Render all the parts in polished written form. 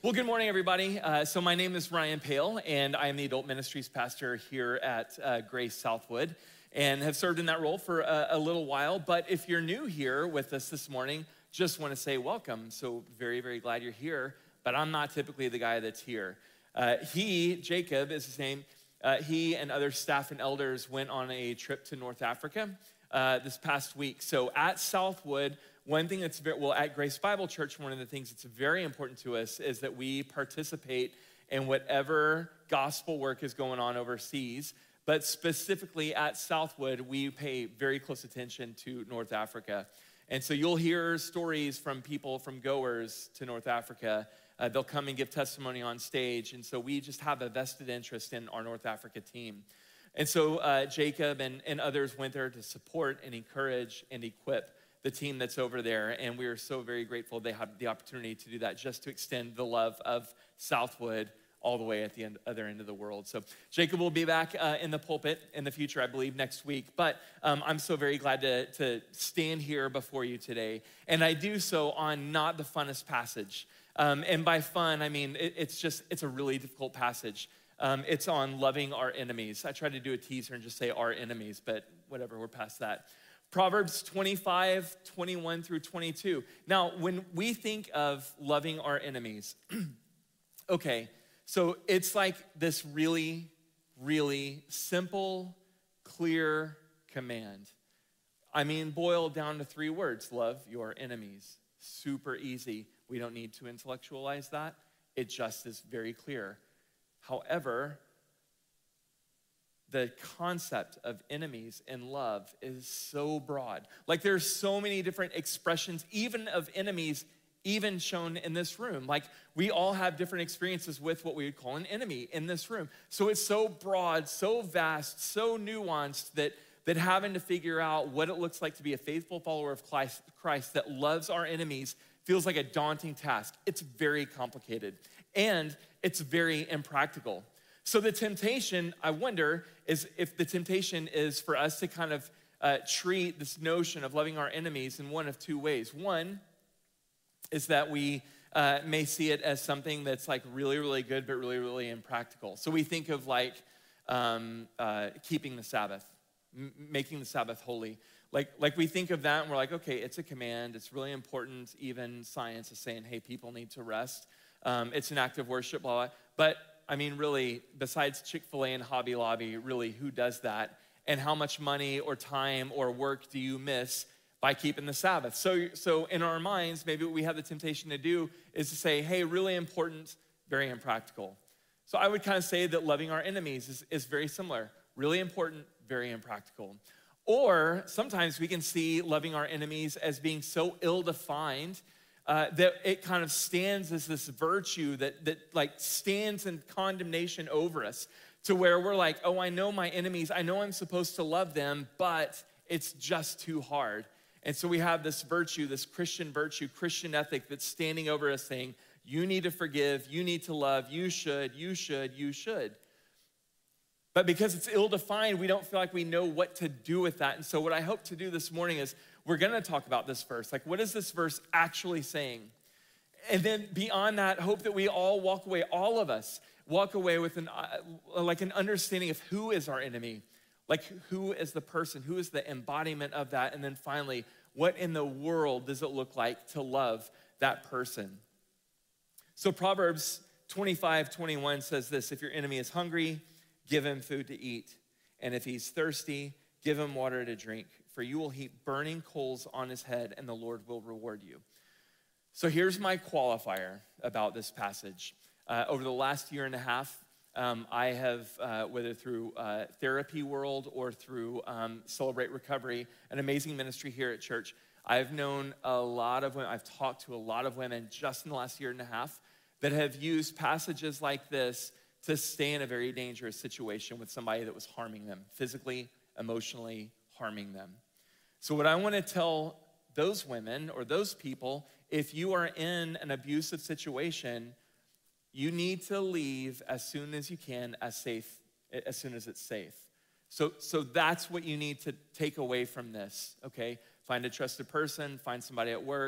Well, good morning, everybody. So my name is Ryan Pale, and I am the adult ministries pastor here at Grace Southwood, and have served in that role for a little while. But if you're new here with us this morning, just want to say welcome. So very, very glad you're here, but I'm not typically the guy that's here. Jacob is his name, he and other staff and elders went on a trip to North Africa this past week. So at Southwood, one thing that's at Grace Bible Church, one of the things that's very important to us is that we participate in whatever gospel work is going on overseas. But specifically at Southwood, we pay very close attention to North Africa. And so you'll hear stories from people, from goers to North Africa. They'll come and give testimony on stage. And so we just have a vested interest in our North Africa team. And so Jacob and others went there to support and encourage and equip the team that's over there, and we are so very grateful they had the opportunity to do that, just to extend the love of Southwood all the way at the other end of the world. So Jacob will be back in the pulpit in the future, I believe, next week. But I'm so very glad to stand here before you today, and I do so on not the funnest passage. And by fun, I mean it's a really difficult passage. It's on loving our enemies. I tried to do a teaser and just say our enemies, but whatever, we're past that. Proverbs 25, 21 through 22. Now, when we think of loving our enemies, okay, so it's like this really, really simple, clear command. I mean, boiled down to 3 words: love your enemies. Super easy. We don't need to intellectualize that. It just is very clear. However, the concept of enemies and love is so broad. Like, there's so many different expressions, even of enemies, even shown in this room. Like, we all have different experiences with what we would call an enemy in this room. So it's so broad, so vast, so nuanced that having to figure out what it looks like to be a faithful follower of Christ that loves our enemies feels like a daunting task. It's very complicated, and it's very impractical. So the temptation, I wonder, is if the temptation is for us to kind of treat this notion of loving our enemies in one of 2 ways. One is that we may see it as something that's like really, really good, but really, really impractical. So we think of like keeping the Sabbath, making the Sabbath holy. Like we think of that and we're like, okay, it's a command. It's really important. Even science is saying, hey, people need to rest. It's an act of worship, blah, blah. But I mean, really, besides Chick-fil-A and Hobby Lobby, really, who does that? And how much money or time or work do you miss by keeping the Sabbath? So in our minds, maybe what we have the temptation to do is to say, hey, really important, very impractical. So I would kind of say that loving our enemies is very similar. Really important, very impractical. Or sometimes we can see loving our enemies as being so ill-defined that it kind of stands as this virtue that like stands in condemnation over us, to where we're like, oh, I know my enemies, I know I'm supposed to love them, but it's just too hard. And so we have this virtue, this Christian virtue, Christian ethic that's standing over us saying, you need to forgive, you need to love, you should. But because it's ill-defined, we don't feel like we know what to do with that. And so what I hope to do this morning is we're going to talk about this verse. Like, what is this verse actually saying? And then beyond that, hope that we all walk away, all of us, walk away with an understanding of who is our enemy. Like, who is the person? Who is the embodiment of that? And then finally, what in the world does it look like to love that person? So Proverbs 25:21 says this: if your enemy is hungry, give him food to eat. And if he's thirsty, give him water to drink. For you will heap burning coals on his head, and the Lord will reward you. So here's my qualifier about this passage. Over the last year and a half, I have, whether through Therapy World or through Celebrate Recovery, an amazing ministry here at church, I've known a lot of women, I've talked to a lot of women just in the last year and a half that have used passages like this to stay in a very dangerous situation with somebody that was harming them, physically, emotionally harming them. So what I want to tell those women or those people, if you are in an abusive situation, you need to leave as soon as you can, as soon as it's safe. So that's what you need to take away from this, okay? Find a trusted person, find somebody at work,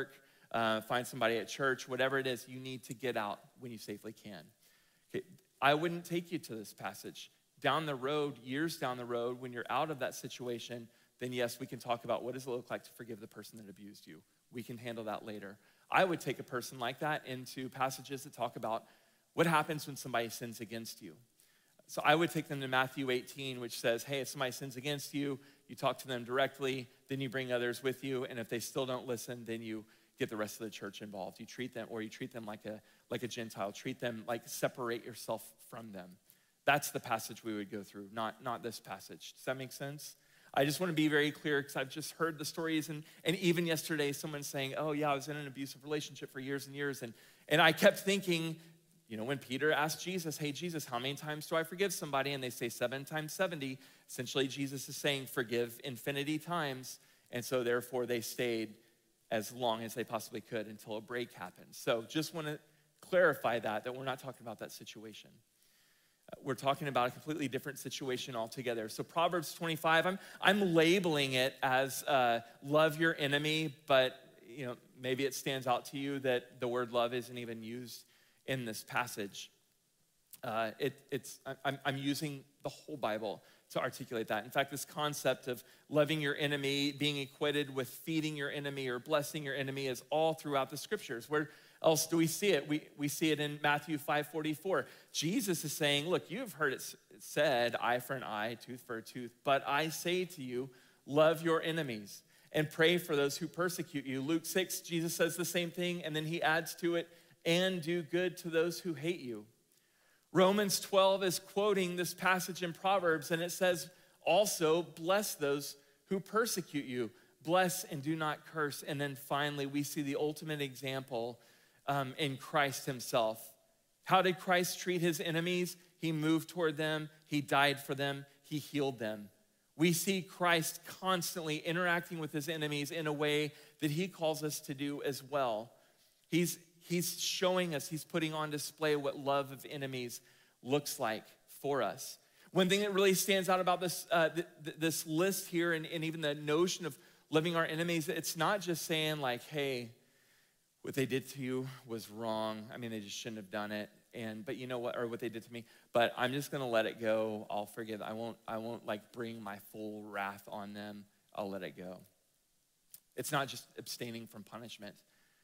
find somebody at church, whatever it is, you need to get out when you safely can. Okay, I wouldn't take you to this passage. Down the road, years down the road, when you're out of that situation, then yes, we can talk about what does it look like to forgive the person that abused you. We can handle that later. I would take a person like that into passages that talk about what happens when somebody sins against you. So I would take them to Matthew 18, which says, hey, if somebody sins against you, you talk to them directly, then you bring others with you, and if they still don't listen, then you get the rest of the church involved. You treat them like a Gentile. Treat them like separate yourself from them. That's the passage we would go through, not this passage. Does that make sense? I just want to be very clear because I've just heard the stories, and even yesterday someone saying, oh yeah, I was in an abusive relationship for years and years, and I kept thinking, when Peter asked Jesus, hey Jesus, how many times do I forgive somebody? And they say 7 times 70. Essentially, Jesus is saying forgive infinity times, and so therefore they stayed as long as they possibly could until a break happened. So just want to clarify that we're not talking about that situation. We're talking about a completely different situation altogether. So Proverbs 25, I'm labeling it as love your enemy, but maybe it stands out to you that the word love isn't even used in this passage. I'm using the whole Bible to articulate that. In fact, this concept of loving your enemy, being equated with feeding your enemy or blessing your enemy is all throughout the scriptures. Where else do we see it? We see it in Matthew 5:44. Jesus is saying, look, you've heard it said, eye for an eye, tooth for a tooth, but I say to you, love your enemies and pray for those who persecute you. Luke 6, Jesus says the same thing, and then he adds to it, and do good to those who hate you. Romans 12 is quoting this passage in Proverbs, and it says, also, bless those who persecute you. Bless and do not curse. And then finally, we see the ultimate example in Christ himself. How did Christ treat his enemies? He moved toward them. He died for them. He healed them. We see Christ constantly interacting with his enemies in a way that he calls us to do as well. He's showing us, he's putting on display what love of enemies looks like for us. One thing that really stands out about this this list here and even the notion of loving our enemies, it's not just saying like, hey, what they did to you was wrong. I mean, they just shouldn't have done it. But you know what, or what they did to me, but I'm just gonna let it go. I'll forgive. I won't like bring my full wrath on them. I'll let it go. It's not just abstaining from punishment.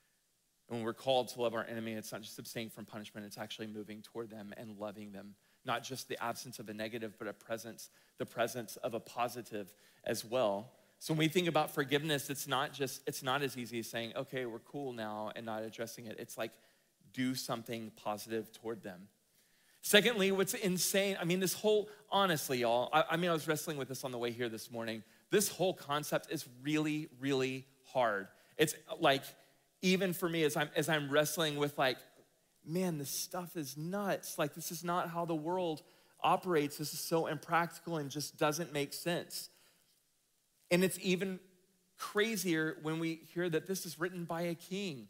When we're called to love our enemy, it's not just abstaining from punishment, it's actually moving toward them and loving them. Not just the absence of a negative, but the presence of a positive as well. So when we think about forgiveness, it's not as easy as saying, okay, we're cool now and not addressing it. It's like, do something positive toward them. Secondly, what's insane, this whole, honestly, y'all, I was wrestling with this on the way here this morning. This whole concept is really, really hard. It's like, even for me, as I'm wrestling with like, man, this stuff is nuts. Like, this is not how the world operates. This is so impractical and just doesn't make sense. And it's even crazier when we hear that this is written by a king.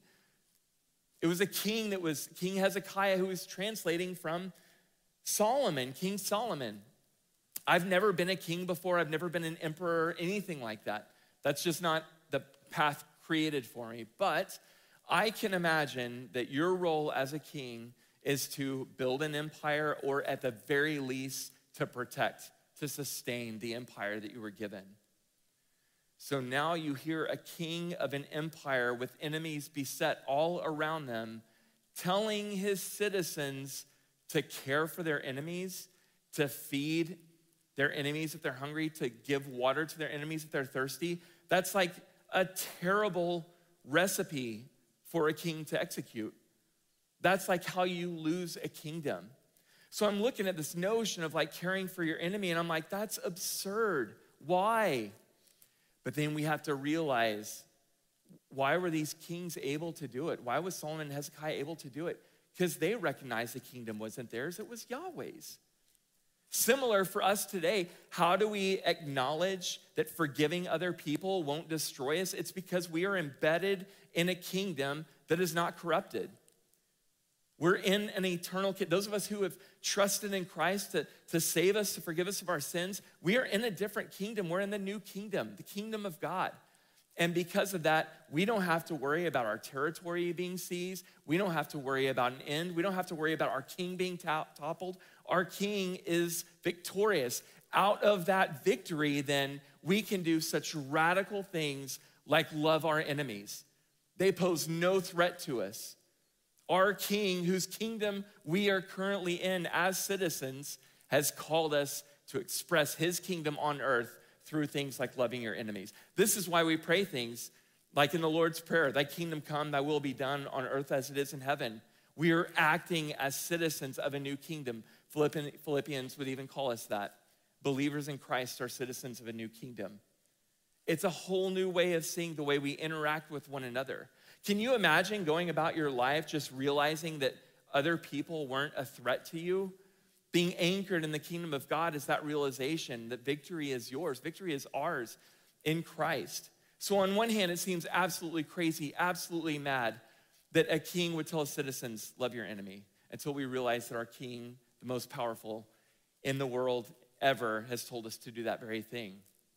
It was a king King Hezekiah, who was translating from Solomon, King Solomon. I've never been a king before. I've never been an emperor, anything like that. That's just not the path created for me. But I can imagine that your role as a king is to build an empire, or at the very least, to protect, to sustain the empire that you were given. So now you hear a king of an empire with enemies beset all around them, telling his citizens to care for their enemies, to feed their enemies if they're hungry, to give water to their enemies if they're thirsty. That's like a terrible recipe for a king to execute. That's like how you lose a kingdom. So I'm looking at this notion of like caring for your enemy, and I'm like, that's absurd. Why? But then we have to realize, why were these kings able to do it? Why was Solomon and Hezekiah able to do it? Because they recognized the kingdom wasn't theirs, it was Yahweh's. Similar for us today, how do we acknowledge that forgiving other people won't destroy us? It's because we are embedded in a kingdom that is not corrupted. We're in an eternal kingdom. Those of us who have trusted in Christ to save us, to forgive us of our sins, we are in a different kingdom. We're in the new kingdom, the kingdom of God. And because of that, we don't have to worry about our territory being seized. We don't have to worry about an end. We don't have to worry about our king being toppled. Our king is victorious. Out of that victory, then, we can do such radical things like love our enemies. They pose no threat to us. Our king, whose kingdom we are currently in as citizens, has called us to express his kingdom on earth through things like loving your enemies. This is why we pray things like in the Lord's Prayer, thy kingdom come, thy will be done on earth as it is in heaven. We are acting as citizens of a new kingdom. Philippians would even call us that. Believers in Christ are citizens of a new kingdom. It's a whole new way of seeing the way we interact with one another. Can you imagine going about your life just realizing that other people weren't a threat to you? Being anchored in the kingdom of God is that realization that victory is yours. Victory is ours in Christ. So on one hand, it seems absolutely crazy, absolutely mad that a king would tell his citizens, love your enemy, until we realize that our king, the most powerful in the world ever, has told us to do that very thing.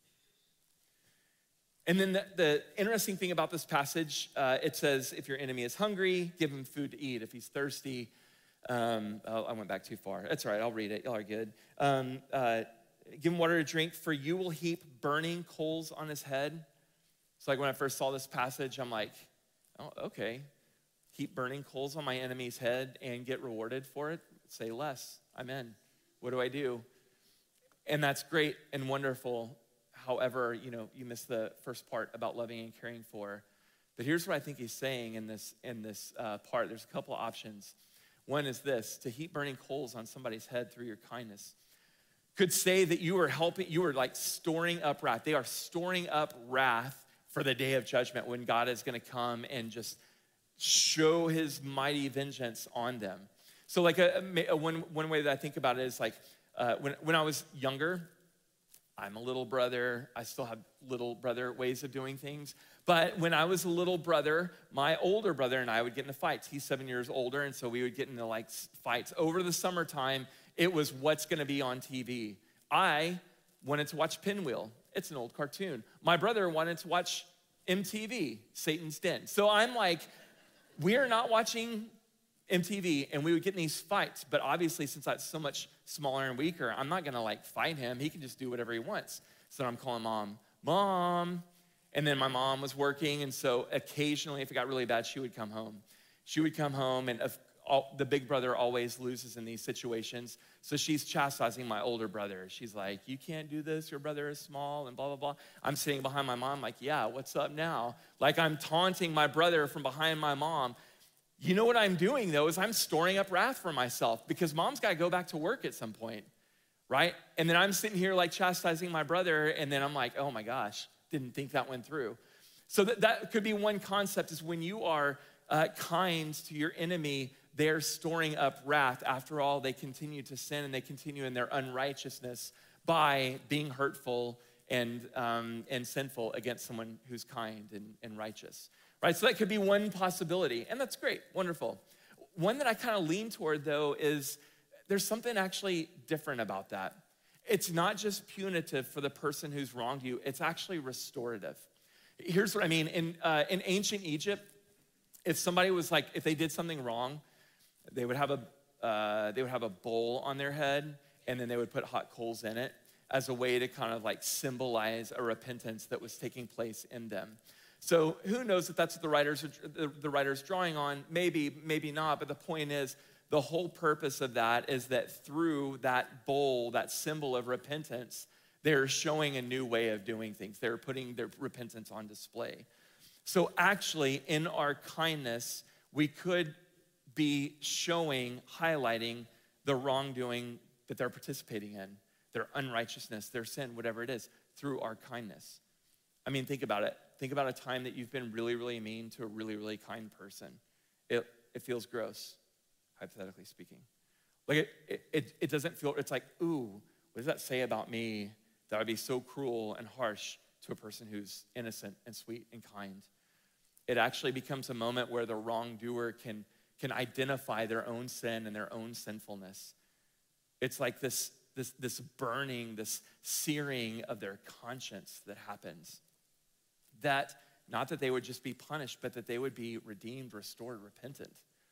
And then the interesting thing about this passage, it says, if your enemy is hungry, give him food to eat. If he's thirsty, I went back too far. That's all right, I'll read it. Y'all are good. Give him water to drink, for you will heap burning coals on his head. So like when I first saw this passage, I'm like, oh, okay. Heap burning coals on my enemy's head and get rewarded for it? Say less. I'm in. What do I do? And that's great and wonderful. However, you missed the first part about loving and caring for. But here's what I think he's saying in this part. There's a couple options. One is this: to heap burning coals on somebody's head through your kindness could say that you were like storing up wrath. They are storing up wrath for the day of judgment when God is going to come and just show his mighty vengeance on them. So like one way that I think about it is like when I was younger, I'm a little brother. I still have little brother ways of doing things. But when I was a little brother, my older brother and I would get into fights. He's 7 years older, and so we would get into like fights. Over the summertime, it was what's gonna be on TV. I wanted to watch Pinwheel. It's an old cartoon. My brother wanted to watch MTV, Satan's Den. So I'm like, we are not watching MTV, and we would get in these fights. But obviously, since I'm so much smaller and weaker, I'm not gonna like fight him. He can just do whatever he wants. So I'm calling Mom. And then my mom was working, and so occasionally, if it got really bad, she would come home. She would come home, and the big brother always loses in these situations. So she's chastising my older brother. She's like, you can't do this, your brother is small, and blah, blah, blah. I'm sitting behind my mom like, yeah, what's up now? Like I'm taunting my brother from behind my mom. You know what I'm doing, though, is I'm storing up wrath for myself because mom's got to go back to work at some point, right? And then I'm sitting here like chastising my brother, and then I'm like, oh my gosh, didn't think that went through. So that could be one concept, is when you are kind to your enemy, they're storing up wrath. After all, they continue to sin and they continue in their unrighteousness by being hurtful and sinful against someone who's kind and righteous. Right, so that could be one possibility, and that's great, wonderful. One that I kind of lean toward, though, is there's something actually different about that. It's not just punitive for the person who's wronged you, it's actually restorative. Here's what I mean. In ancient Egypt, if somebody was like, if they did something wrong, they would have a bowl on their head, and then they would put hot coals in it as a way to kind of like symbolize a repentance that was taking place in them. So who knows if that's what the writer's drawing on? Maybe, maybe not. But the point is, the whole purpose of that is that through that bowl, that symbol of repentance, they're showing a new way of doing things. They're putting their repentance on display. So actually, in our kindness, we could be showing, highlighting the wrongdoing that they're participating in, their unrighteousness, their sin, whatever it is, through our kindness. I mean, think about it. Think about a time that you've been really, really mean to a really, really kind person. It feels gross, hypothetically speaking. Like it doesn't feel, it's like, ooh, what does that say about me that I'd be so cruel and harsh to a person who's innocent and sweet and kind? It actually becomes a moment where the wrongdoer can identify their own sin and their own sinfulness. It's like this burning, this searing of their conscience that happens. That not that they would just be punished, but that they would be redeemed, restored, repentant.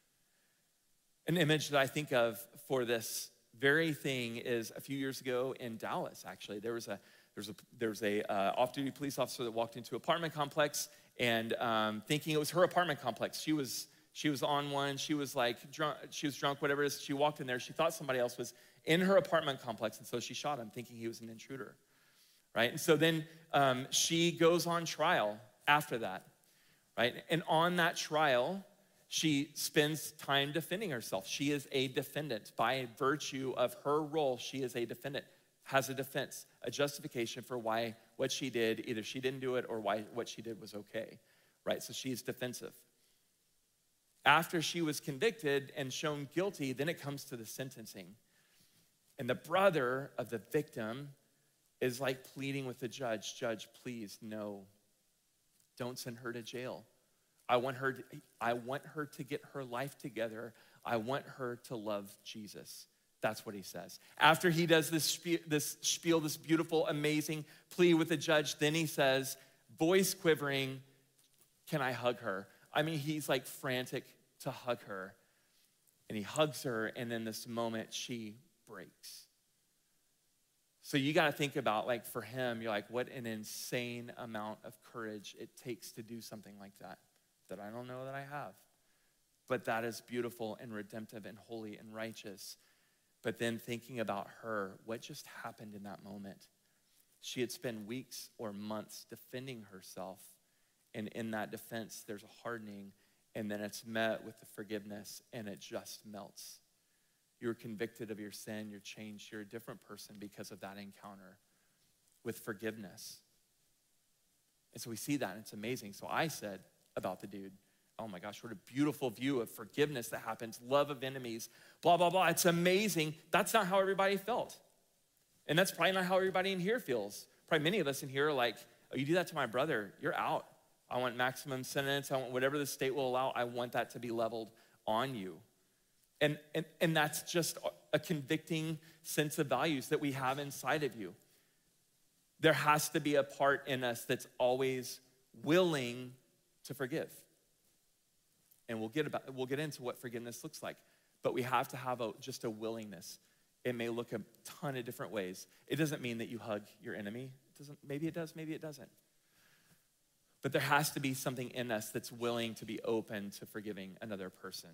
An image that I think of for this very thing is a few years ago in Dallas, actually. There was a off-duty police officer that walked into an apartment complex and thinking it was her apartment complex. She was on one, she was drunk, whatever it is. She walked in there, she thought somebody else was in her apartment complex, and so she shot him thinking he was an intruder, right? And so then she goes on trial after that, right? And on that trial, she spends time defending herself. She is a defendant. By virtue of her role, she is a defendant, has a defense, a justification for why what she did, either she didn't do it or why what she did was okay, right? So she is defensive. After she was convicted and shown guilty, then it comes to the sentencing. And the brother of the victim is like pleading with the judge, "Judge, please, no, don't send her to jail. I want her to get her life together. I want her to love Jesus." That's what he says. After he does this spiel, this beautiful, amazing plea with the judge, then he says, voice quivering, "Can I hug her?" I mean, he's like frantic to hug her. And he hugs her, and in this moment, she breaks. So you got to think about, like, for him, you're like, what an insane amount of courage it takes to do something like that I don't know that I have. But that is beautiful and redemptive and holy and righteous. But then thinking about her, what just happened in that moment? She had spent weeks or months defending herself. And in that defense, there's a hardening. And then it's met with the forgiveness, and it just melts. You're convicted of your sin. You're changed. You're a different person because of that encounter with forgiveness. And so we see that, and it's amazing. So I said about the dude, oh my gosh, what a beautiful view of forgiveness that happens, love of enemies, blah, blah, blah. It's amazing. That's not how everybody felt. And that's probably not how everybody in here feels. Probably many of us in here are like, oh, you do that to my brother, you're out. I want maximum sentence. I want whatever the state will allow. I want that to be leveled on you. And that's just a convicting sense of values that we have inside of you. There has to be a part in us that's always willing to forgive. And we'll get into what forgiveness looks like. But we have to have just a willingness. It may look a ton of different ways. It doesn't mean that you hug your enemy. Maybe it does, maybe it doesn't. But there has to be something in us that's willing to be open to forgiving another person.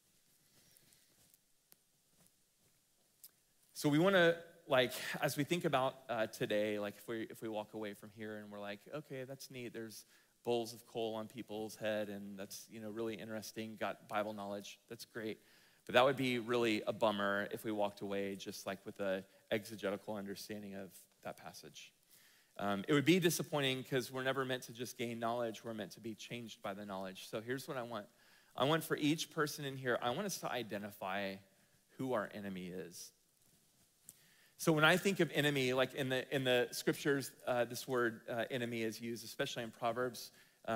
So we want to, as we think about today, if we walk away from here and we're like, okay, that's neat. There's bowls of coal on people's head, and that's really interesting. Got Bible knowledge. That's great. But that would be really a bummer if we walked away just with a exegetical understanding of that passage. It would be disappointing because we're never meant to just gain knowledge. We're meant to be changed by the knowledge. So here's what I want. I want for each person in here, I want us to identify who our enemy is. So when I think of enemy, in the scriptures, this word enemy is used, especially in Proverbs.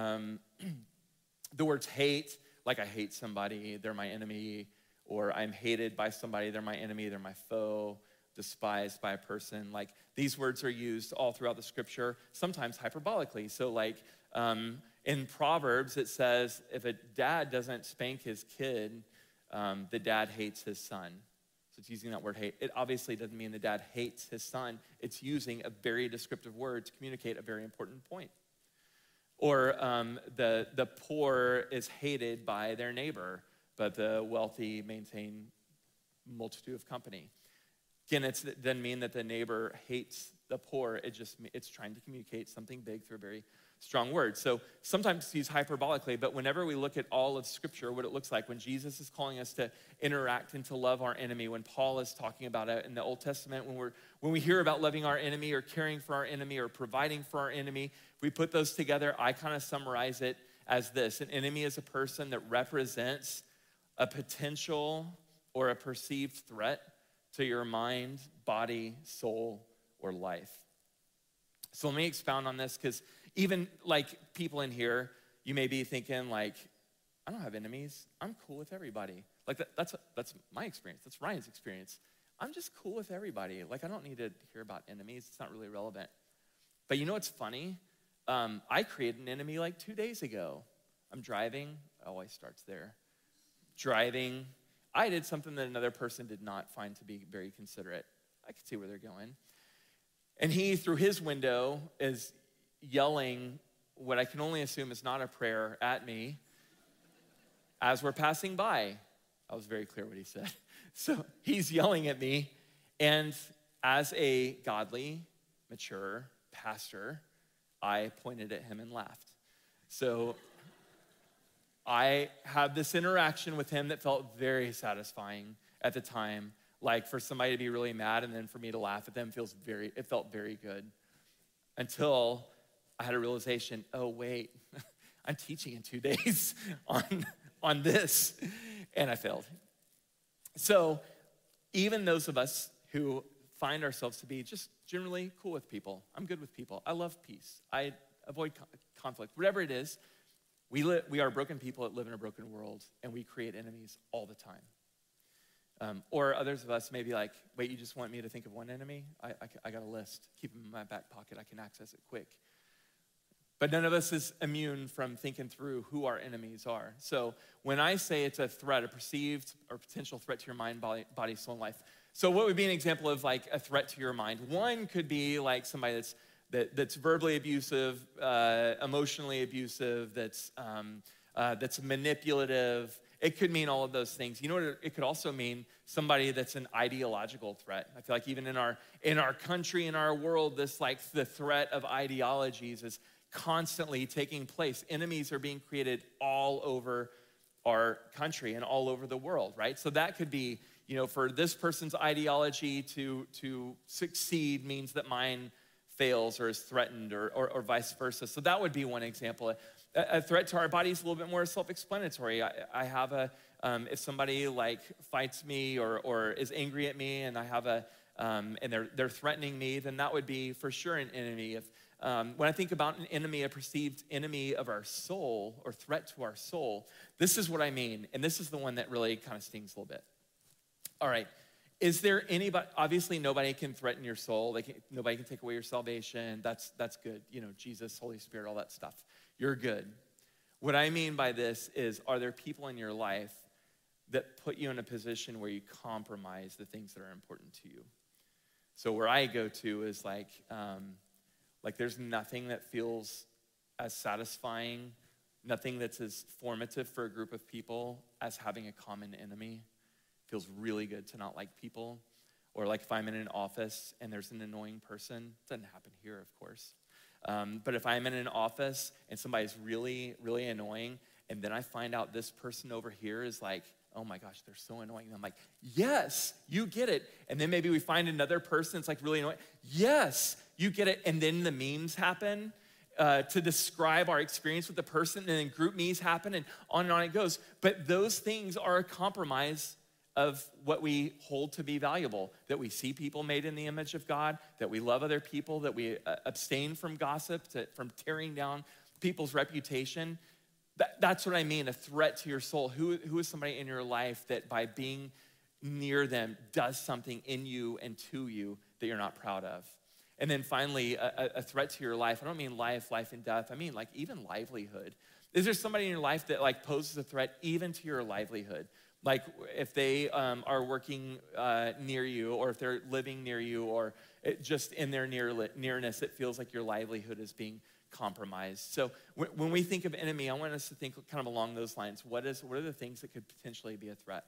The words hate, like I hate somebody, they're my enemy, or I'm hated by somebody, they're my enemy, they're my foe, despised by a person. These words are used all throughout the scripture, sometimes hyperbolically. So in Proverbs, it says if a dad doesn't spank his kid, the dad hates his son. So it's using that word hate. It obviously doesn't mean the dad hates his son. It's using a very descriptive word to communicate a very important point. Or the poor is hated by their neighbor, but the wealthy maintain multitude of company. Again, it doesn't mean that the neighbor hates the poor. It's trying to communicate something big through a very strong word. So sometimes it's used hyperbolically, but whenever we look at all of Scripture, what it looks like, when Jesus is calling us to interact and to love our enemy, when Paul is talking about it in the Old Testament, when we hear about loving our enemy or caring for our enemy or providing for our enemy, if we put those together, I kind of summarize it as this. An enemy is a person that represents a potential or a perceived threat to your mind, body, soul, or life. So let me expound on this, because even people in here, you may be thinking I don't have enemies. I'm cool with everybody. That's my experience. That's Ryan's experience. I'm just cool with everybody. I don't need to hear about enemies. It's not really relevant. But you know what's funny? I created an enemy like 2 days ago. I'm driving. It always starts there. Driving. I did something that another person did not find to be very considerate. I could see where they're going. And he, through his window, is yelling what I can only assume is not a prayer at me as we're passing by. I was very clear what he said. So he's yelling at me. And as a godly, mature pastor, I pointed at him and laughed. So I had this interaction with him that felt very satisfying at the time. Like for somebody to be really mad and then for me to laugh at them it felt very good. Until I had a realization, oh wait, I'm teaching in 2 days on this, and I failed. So even those of us who find ourselves to be just generally cool with people, I'm good with people, I love peace, I avoid conflict, whatever it is, we are broken people that live in a broken world, and we create enemies all the time. Or others of us may be like, wait, you just want me to think of one enemy? I got a list. Keep them in my back pocket. I can access it quick. But none of us is immune from thinking through who our enemies are. So when I say it's a threat, a perceived or potential threat to your mind, body, soul, and life. So what would be an example of like a threat to your mind? One could be like somebody that's verbally abusive, emotionally abusive, that's manipulative. It could mean all of those things. You know what it could also mean? Somebody that's an ideological threat. I feel like even in our country, in our world, this like the threat of ideologies is constantly taking place. Enemies are being created all over our country and all over the world, right? So that could be, for this person's ideology to succeed means that mine fails or is threatened or vice versa. So that would be one example. A threat to our body is a little bit more self-explanatory. I have if somebody like fights me or is angry at me and I have and they're threatening me, then that would be for sure an enemy. When I think about an enemy, a perceived enemy of our soul or threat to our soul, this is what I mean. And this is the one that really kind of stings a little bit. All right. Is there anybody, obviously nobody can threaten your soul. Nobody can take away your salvation. That's good. Jesus, Holy Spirit, all that stuff. You're good. What I mean by this is, are there people in your life that put you in a position where you compromise the things that are important to you? So where I go to is like there's nothing that feels as satisfying, nothing that's as formative for a group of people as having a common enemy. It feels really good to not like people. Or like if I'm in an office and there's an annoying person, it doesn't happen here, of course. But if I'm in an office and somebody's really, really annoying, and then I find out this person over here is like, oh my gosh, they're so annoying. And I'm like, yes, you get it. And then maybe we find another person that's like really annoying. Yes, you get it. And then the memes happen to describe our experience with the person, and then group me's happen, and on it goes. But those things are a compromise of what we hold to be valuable, that we see people made in the image of God, that we love other people, that we abstain from gossip, from tearing down people's reputation. That's what I mean, a threat to your soul. Who is somebody in your life that by being near them does something in you and to you that you're not proud of? And then finally, a threat to your life. I don't mean life and death. I mean like even livelihood. Is there somebody in your life that like poses a threat even to your livelihood? Like if they are working near you, or if they're living near you, or just in their nearness, it feels like your livelihood is being compromised. So when we think of enemy, I want us to think kind of along those lines. What are the things that could potentially be a threat?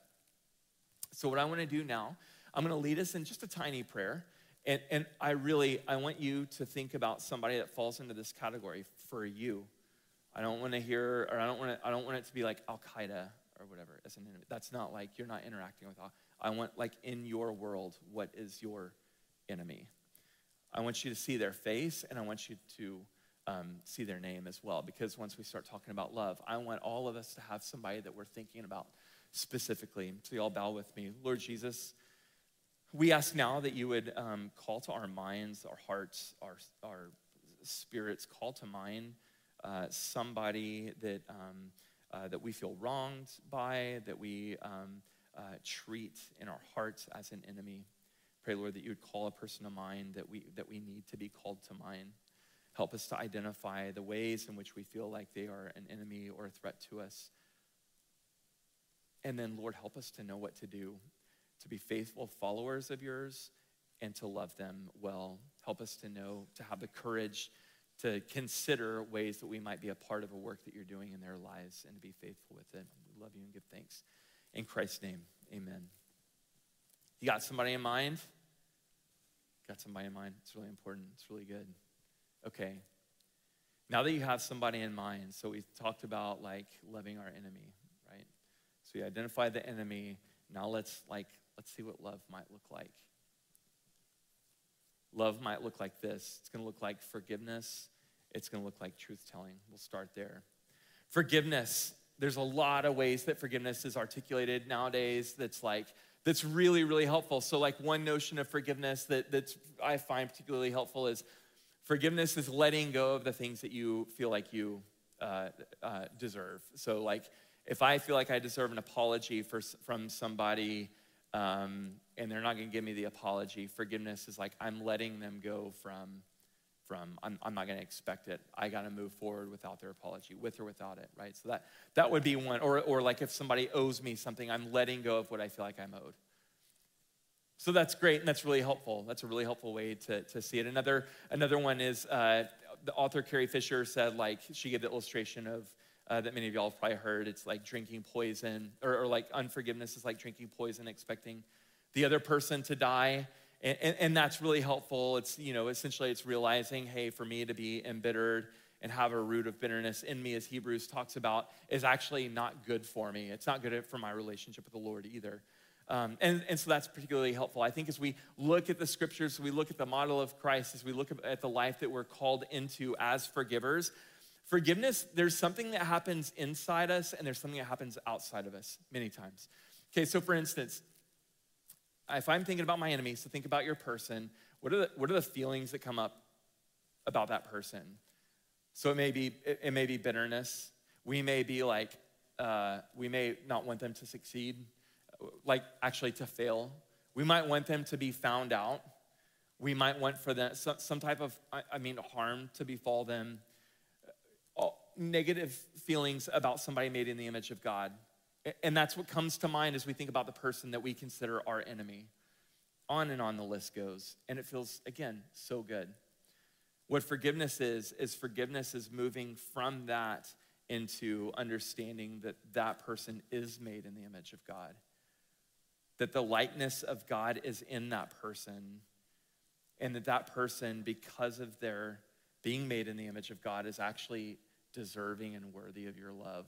So what I want to do now, I'm going to lead us in just a tiny prayer. And I want you to think about somebody that falls into this category for you. I don't want to hear, or I don't want it to be like Al-Qaeda or whatever as an enemy. That's not like you're not interacting with Allah. I want like in your world, what is your enemy? I want you to see their face, and I want you to see their name as well, because once we start talking about love, I want all of us to have somebody that we're thinking about specifically. So you all bow with me. Lord Jesus, we ask now that you would call to our minds, our hearts, our spirits, call to mind somebody that we feel wronged by, that we treat in our hearts as an enemy. Pray, Lord, that you would call a person to mind that we need to be called to mind. Help us to identify the ways in which we feel like they are an enemy or a threat to us. And then, Lord, help us to know what to do, to be faithful followers of yours and to love them well. Help us to know, to have the courage to consider ways that we might be a part of a work that you're doing in their lives and to be faithful with it. We love you and give thanks. In Christ's name, amen. You got somebody in mind? Got somebody in mind? It's really important. It's really good. Okay. Now that you have somebody in mind, so we talked about like loving our enemy, right? So we identified the enemy. Now let's see what love might look like. Love might look like this. It's going to look like forgiveness. It's going to look like truth-telling. We'll start there. Forgiveness. There's a lot of ways that forgiveness is articulated nowadays that's really, really helpful. So like one notion of forgiveness that's I find particularly helpful is forgiveness is letting go of the things that you feel like you deserve. So like if I feel like I deserve an apology from somebody, and they're not going to give me the apology, forgiveness is like I'm letting them go from I'm not going to expect it. I got to move forward without their apology, with or without it, right? So that would be one. Or like if somebody owes me something, I'm letting go of what I feel like I'm owed. So that's great, and that's really helpful. That's a really helpful way to see it. Another one is the author Carrie Fisher said, like, she gave the illustration of that many of y'all have probably heard. It's like drinking poison, or like unforgiveness is like drinking poison, expecting the other person to die. And that's really helpful. It's, essentially it's realizing, hey, for me to be embittered and have a root of bitterness in me, as Hebrews talks about, is actually not good for me. It's not good for my relationship with the Lord either. And so that's particularly helpful. I think as we look at the scriptures, we look at the model of Christ, as we look at the life that we're called into as forgivers, forgiveness, there's something that happens inside us and there's something that happens outside of us many times. Okay, so for instance, if I'm thinking about my enemy, so think about your person, what are the feelings that come up about that person? So it may be bitterness. We may be like, we may not want them to succeed, like actually to fail. We might want them to be found out. We might want for them some type of, harm to befall them. Negative feelings about somebody made in the image of God. And that's what comes to mind as we think about the person that we consider our enemy. On and on the list goes. And it feels, again, so good. What forgiveness is forgiveness is moving from that into understanding that that person is made in the image of God. That the likeness of God is in that person. And that person, because of their being made in the image of God, is actually deserving and worthy of your love.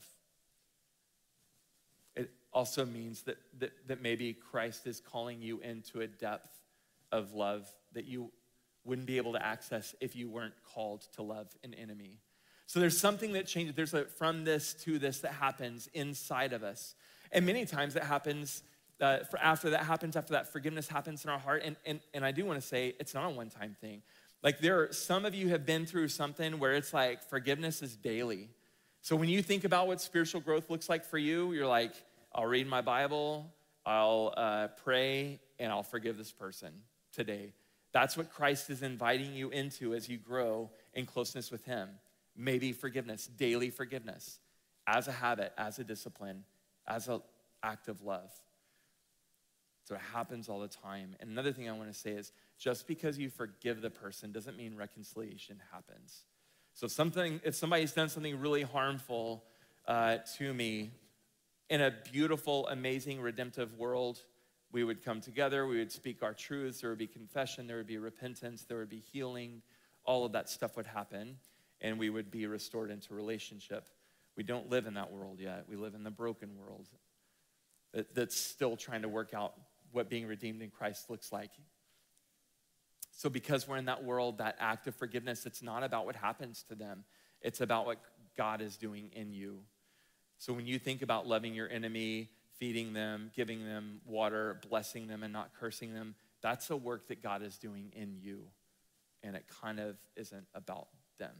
It also means that maybe Christ is calling you into a depth of love that you wouldn't be able to access if you weren't called to love an enemy. So there's something that changes. There's a from this to this that happens inside of us. And many times it happens, after that forgiveness happens in our heart. And I do want to say it's not a one-time thing. Like some of you have been through something where it's like forgiveness is daily. So when you think about what spiritual growth looks like for you, you're like, I'll read my Bible, I'll pray, and I'll forgive this person today. That's what Christ is inviting you into as you grow in closeness with him. Maybe forgiveness, daily forgiveness, as a habit, as a discipline, as an act of love. So it happens all the time. And another thing I want to say is just because you forgive the person doesn't mean reconciliation happens. So if somebody's done something really harmful to me, in a beautiful, amazing, redemptive world, we would come together, we would speak our truths, there would be confession, there would be repentance, there would be healing, all of that stuff would happen, and we would be restored into relationship. We don't live in that world yet. We live in the broken world that's still trying to work out what being redeemed in Christ looks like. So because we're in that world, that act of forgiveness, it's not about what happens to them. It's about what God is doing in you. So when you think about loving your enemy, feeding them, giving them water, blessing them, and not cursing them, that's a work that God is doing in you. And it kind of isn't about them.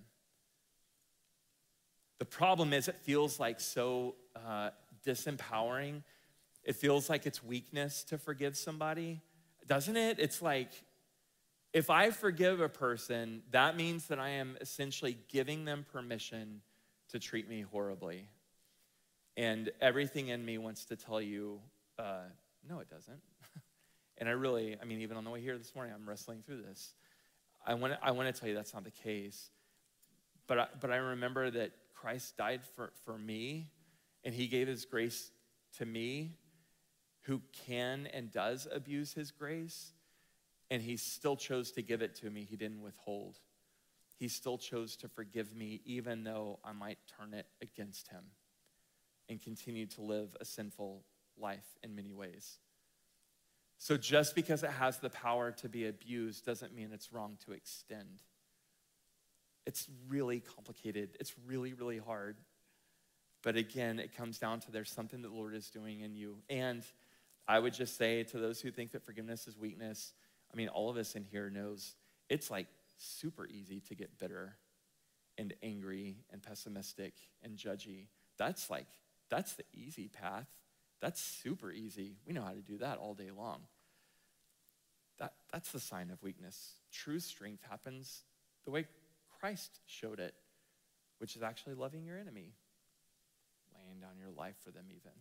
The problem is it feels like so disempowering. It feels like it's weakness to forgive somebody, doesn't it? It's like, If I forgive a person, that means that I am essentially giving them permission to treat me horribly. And everything in me wants to tell you, no, it doesn't. And even on the way here this morning, I'm wrestling through this. I want to tell you that's not the case. But I remember that Christ died for me, and he gave his grace to me, who can and does abuse his grace, and he still chose to give it to me. He didn't withhold. He still chose to forgive me, even though I might turn it against him and continue to live a sinful life in many ways. So just because it has the power to be abused doesn't mean it's wrong to extend. It's really complicated. It's really, really hard. But again, it comes down to there's something that the Lord is doing in you. And I would just say to those who think that forgiveness is weakness, all of us in here knows it's like super easy to get bitter and angry and pessimistic and judgy. That's the easy path. That's super easy. We know how to do that all day long. That's the sign of weakness. True strength happens the way Christ showed it, which is actually loving your enemy, laying down your life for them even.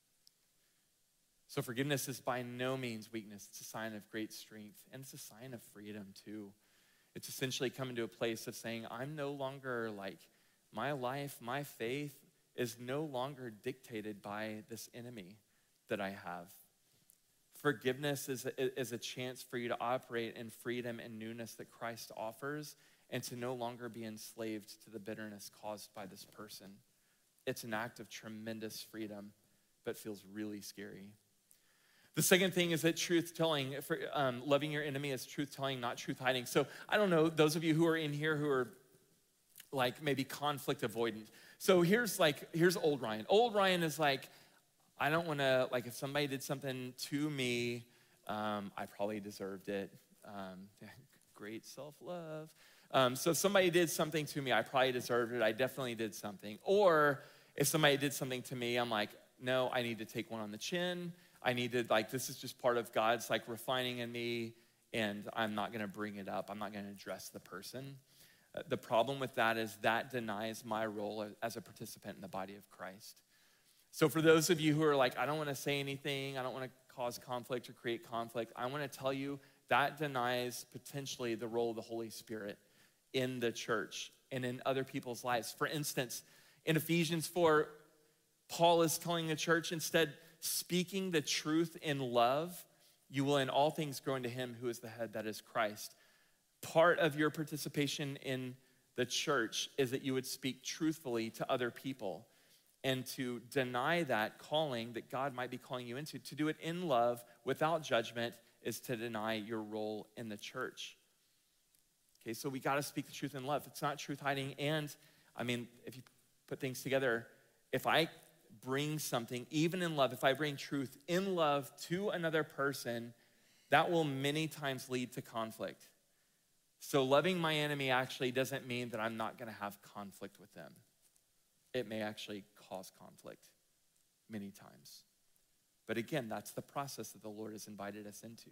So forgiveness is by no means weakness. It's a sign of great strength, and it's a sign of freedom too. It's essentially coming to a place of saying, I'm no longer my life, my faith is no longer dictated by this enemy that I have. Forgiveness is a chance for you to operate in freedom and newness that Christ offers, and to no longer be enslaved to the bitterness caused by this person. It's an act of tremendous freedom, but feels really scary. The second thing is that truth-telling, loving your enemy is truth-telling, not truth-hiding. So I don't know, those of you who are in here who are maybe conflict avoidant. So here's old Ryan. Old Ryan is I don't want to, if somebody did something to me, I probably deserved it. Great self-love. So if somebody did something to me, I probably deserved it. I definitely did something. Or if somebody did something to me, I'm no, I need to take one on the chin. I need to, this is just part of God's refining in me, and I'm not going to bring it up. I'm not going to address the person. The problem with that is that denies my role as a participant in the body of Christ. So for those of you who are I don't want to say anything, I don't want to cause conflict or create conflict, I want to tell you that denies potentially the role of the Holy Spirit in the church and in other people's lives. For instance, in Ephesians 4, Paul is telling the church, instead, speaking the truth in love, you will in all things grow into him who is the head, that is Christ. Part of your participation in the church is that you would speak truthfully to other people, and to deny that calling that God might be calling you into. To do it in love without judgment is to deny your role in the church. Okay, so we got to speak the truth in love. It's not truth hiding. And if you put things together, if I bring something, even in love, if I bring truth in love to another person, that will many times lead to conflict. So loving my enemy actually doesn't mean that I'm not going to have conflict with them. It may actually cause conflict many times. But again, that's the process that the Lord has invited us into.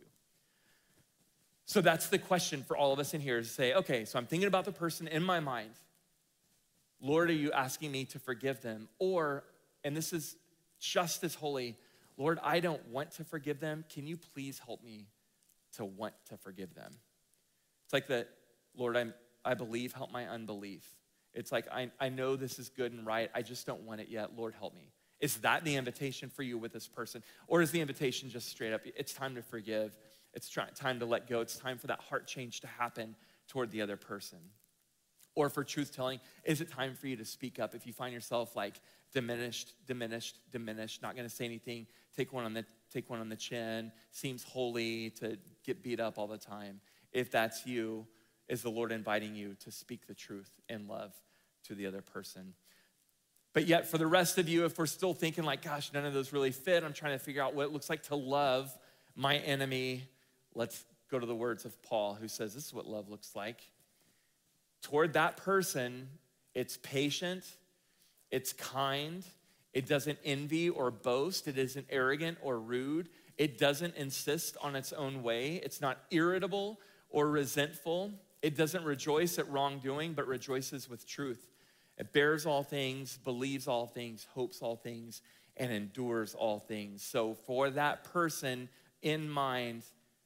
So that's the question for all of us in here, is to say, okay, so I'm thinking about the person in my mind. Lord, are you asking me to forgive them? Or, and this is just as holy, Lord, I don't want to forgive them. Can you please help me to want to forgive them? It's Lord, I believe, help my unbelief. It's I know this is good and right. I just don't want it yet. Lord, help me. Is that the invitation for you with this person? Or is the invitation just straight up, it's time to forgive. It's time to let go. It's time for that heart change to happen toward the other person. Or for truth telling, is it time for you to speak up? If you find yourself diminished, not gonna say anything, take one on the chin, seems holy to get beat up all the time. If that's you, is the Lord inviting you to speak the truth in love to the other person? But yet for the rest of you, if we're still thinking gosh, none of those really fit, I'm trying to figure out what it looks like to love my enemy. Let's go to the words of Paul, who says this is what love looks like. Toward that person, it's patient, it's kind, it doesn't envy or boast, it isn't arrogant or rude, it doesn't insist on its own way, it's not irritable or resentful. It doesn't rejoice at wrongdoing, but rejoices with truth. It bears all things, believes all things, hopes all things, and endures all things. So for that person in mind,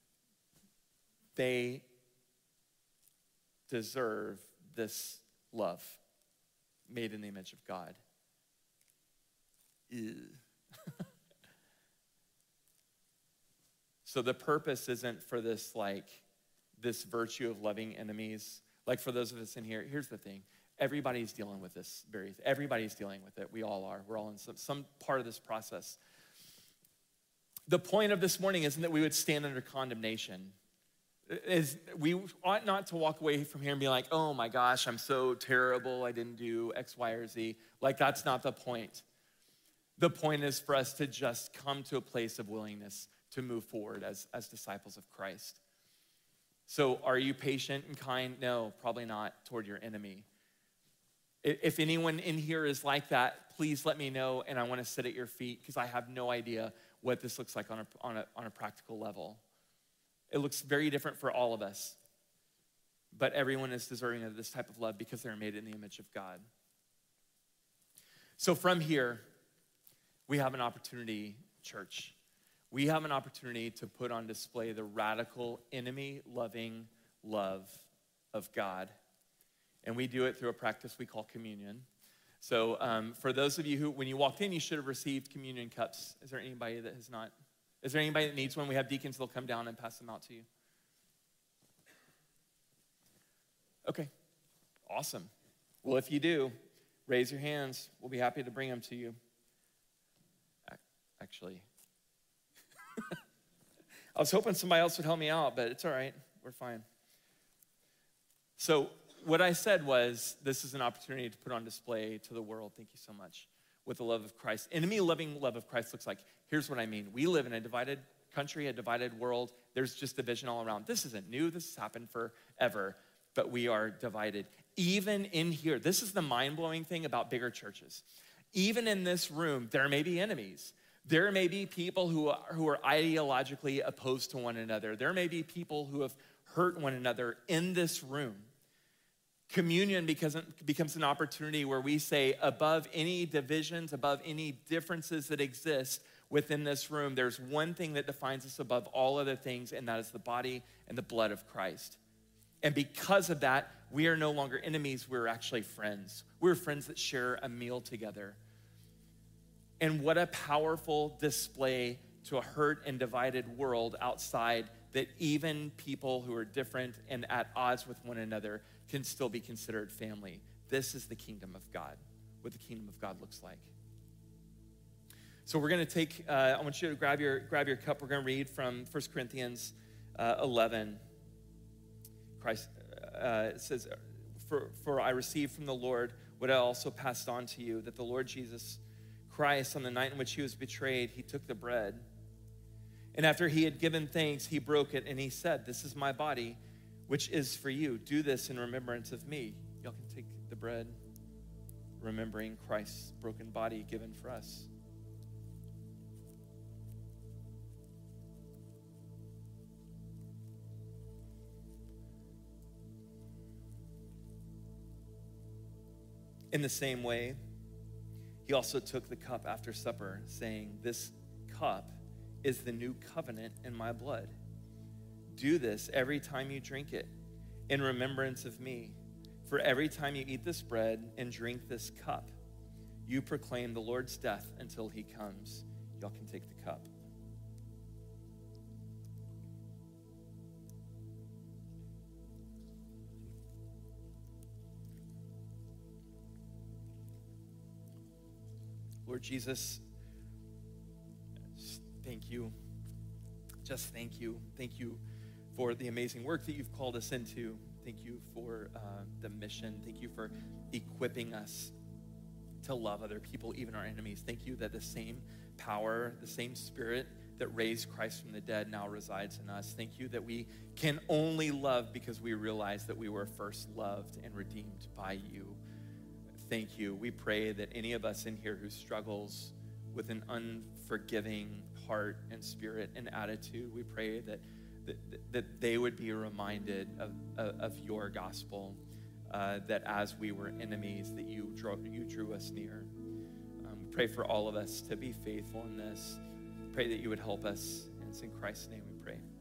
they deserve this love made in the image of God. Ew. So the purpose isn't for this virtue of loving enemies. Like for those of us in here, here's the thing. Everybody's dealing with this. Everybody's dealing with it. We all are. We're all in some part of this process. The point of this morning isn't that we would stand under condemnation. We ought not to walk away from here and be like, oh my gosh, I'm so terrible. I didn't do X, Y, or Z. Like, that's not the point. The point is for us to just come to a place of willingness to move forward as disciples of Christ. So are you patient and kind? No, probably not toward your enemy. If anyone in here is like that, please let me know, and I want to sit at your feet because I have no idea what this looks like on a practical level. It looks very different for all of us, but everyone is deserving of this type of love because they're made in the image of God. So from here, we have an opportunity, church. We have an opportunity to put on display the radical, enemy-loving love of God. And we do it through a practice we call communion. So for those of you who, when you walked in, you should have received communion cups. Is there anybody that has not? Is there anybody that needs one? We have deacons that'll come down and pass them out to you. Okay, awesome. Well, if you do, raise your hands. We'll be happy to bring them to you. Actually, I was hoping somebody else would help me out, but it's all right. We're fine. So what I said was, this is an opportunity to put on display to the world, thank you so much, what the love of Christ, enemy-loving love of Christ looks like. Here's what I mean. We live in a divided country, a divided world. There's just division all around. This isn't new. This has happened forever, but we are divided. Even in here, this is the mind-blowing thing about bigger churches. Even in this room, there may be enemies. There may be people who are ideologically opposed to one another. There may be people who have hurt one another in this room. Communion becomes an opportunity where we say, above any divisions, above any differences that exist within this room, there's one thing that defines us above all other things, and that is the body and the blood of Christ. And because of that, we are no longer enemies, we're actually friends. We're friends that share a meal together. And what a powerful display to a hurt and divided world outside, that even people who are different and at odds with one another can still be considered family. This is the kingdom of God, what the kingdom of God looks like. So we're going to take, I want you to grab your cup. We're going to read from 1 Corinthians 11. Christ it says, for I received from the Lord what I also passed on to you, that the Lord Jesus Christ, on the night in which he was betrayed, he took the bread. And after he had given thanks, he broke it, and he said, this is my body, which is for you. Do this in remembrance of me. Y'all can take the bread, remembering Christ's broken body given for us. In the same way, he also took the cup after supper, saying, this cup is the new covenant in my blood. Do this every time you drink it in remembrance of me. For every time you eat this bread and drink this cup, you proclaim the Lord's death until he comes. Y'all can take the cup. Lord Jesus, thank you. Just thank you. Thank you for the amazing work that you've called us into. Thank you for the mission. Thank you for equipping us to love other people, even our enemies. Thank you that the same power, the same spirit that raised Christ from the dead now resides in us. Thank you that we can only love because we realize that we were first loved and redeemed by you. Thank you. We pray that any of us in here who struggles with an unforgiving heart and spirit and attitude, we pray that that they would be reminded of your gospel, that as we were enemies, that you drew us near. Pray for all of us to be faithful in this. Pray that you would help us. And it's in Christ's name we pray.